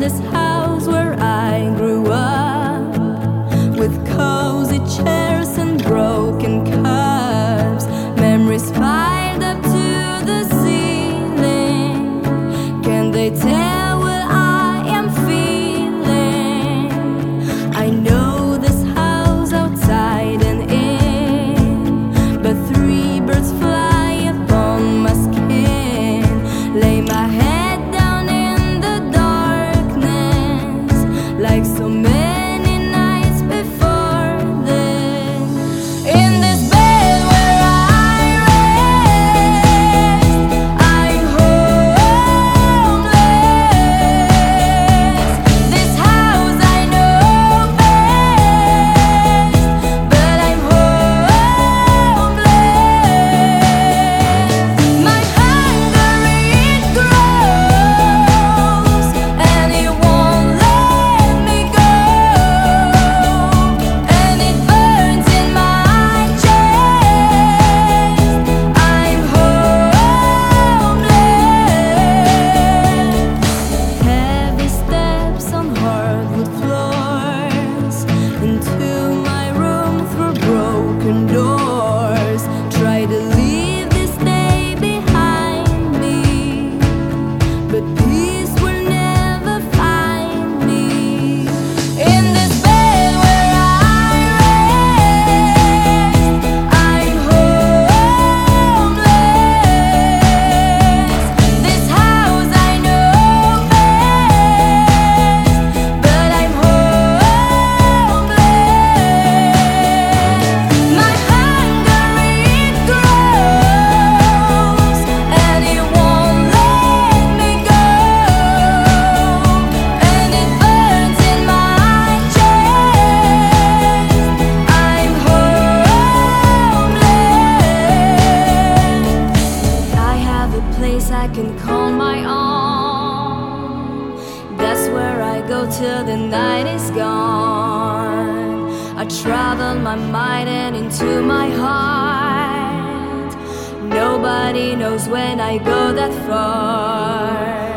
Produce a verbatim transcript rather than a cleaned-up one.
this house where I grew up, with cozy chairs and broken cups, memories piled up to the ceiling. Can they tell what I am feeling? I know this house outside and in, but three birds fly upon my skin. Lay my head down in the darkness, like so many nights before this. In this bed where I rest, I'm homeless. This house I know best, but I'm homeless. My hunger it grows, and it won't let me go, and it burns in my chest. I'm homeless. Heavy steps on hardwood floors, into my room through broken doors. Try to leave this day behind me, but peace will never find me. In this bed where I rest, I'm homeless. This house I know best, but I'm homeless. My hunger it grows, and it won't let me go, and it burns in my chest. I'm homeless. I have a place I can call my own. That's where I go till the night is gone. I travel my mind and into my heart. Nobody knows when I go that far.